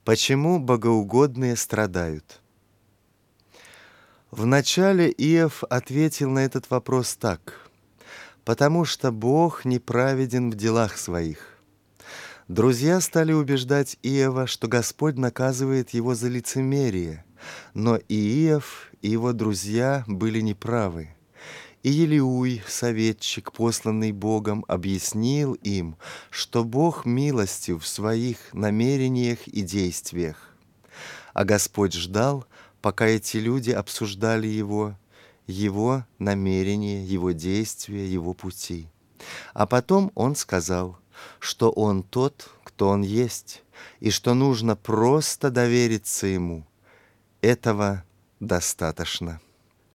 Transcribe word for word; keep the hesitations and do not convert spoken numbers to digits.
Почему богоугодные страдают? Вначале Иов ответил на этот вопрос так: «Потому что Бог неправеден в делах своих». Друзья стали убеждать Иова, что Господь наказывает его за лицемерие, но и Иов, и его друзья были неправы. И Елиуй, советчик, посланный Богом, объяснил им, что Бог милостив в своих намерениях и действиях. А Господь ждал, пока эти люди обсуждали Его, Его намерения, Его действия, Его пути. А потом Он сказал, что Он тот, кто Он есть, и что нужно просто довериться Ему. Этого достаточно.